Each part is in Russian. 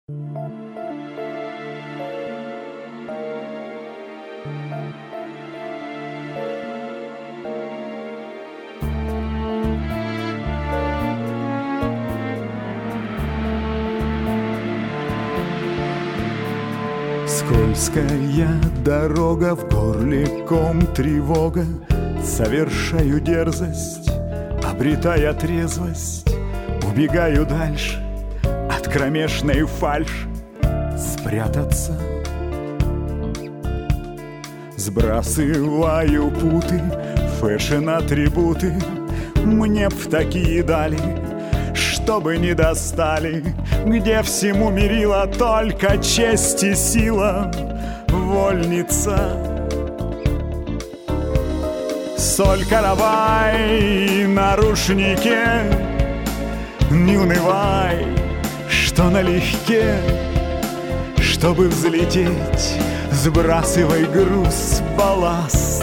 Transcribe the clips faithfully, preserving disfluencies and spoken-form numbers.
Скользкая дорога, в горле ком тревога. Совершаю дерзость, обретая трезвость. Убегаю дальше от кромешной фальши. Спрятаться. Сбрасываю путы, фэшн-атрибуты. Мне б в такие дали, чтобы не достали, где всему мерила только честь и сила. Вольница. Соль каравай на рушнике. Не унывай, что налегке. Чтобы взлететь, сбрасывай груз, балласт.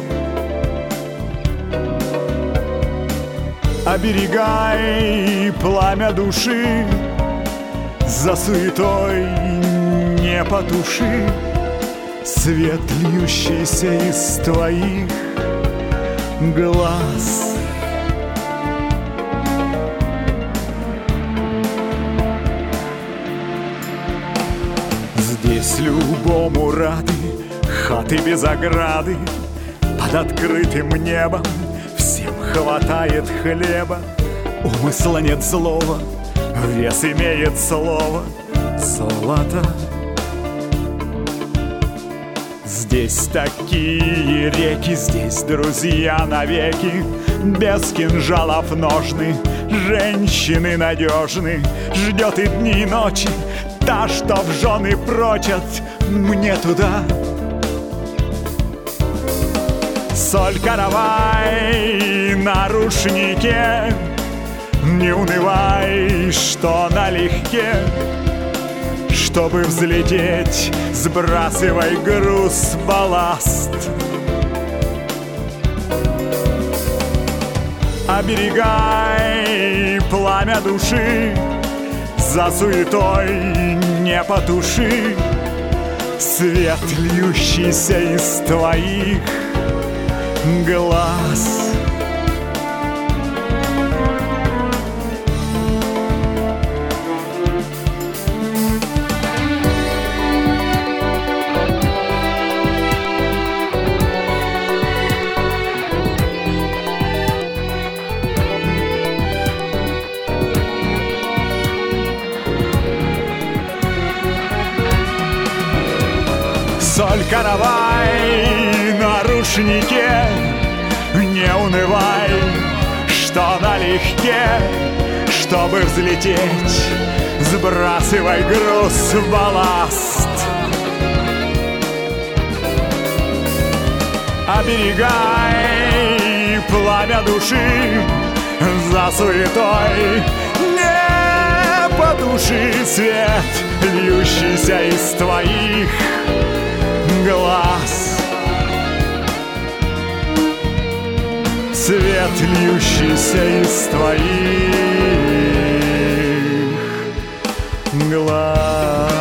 Оберегай пламя души, за суетой не потуши свет, льющийся из твоих глаз. Здесь любому рады хаты без ограды. Под открытым небом всем хватает хлеба. Умысла нет злого, вес имеет слово золото. Здесь такие реки, здесь друзья навеки. Без кинжалов ножны, женщины надежны. Ждет и дни, и ночи та, что в жены прочат. Мне туда. Соль каравай на рушнике. Не унывай, что налегке. Чтобы взлететь, сбрасывай груз, балласт. Оберегай пламя души, за суетой не потуши свет, льющийся из твоих глаз. Соль каравай на рушнике. Не унывай, что налегке. Чтобы взлететь, сбрасывай груз, балласт. Оберегай пламя души, за суетой не потуши свет, льющийся из твоих глаз. Свет, льющийся из твоих глаз.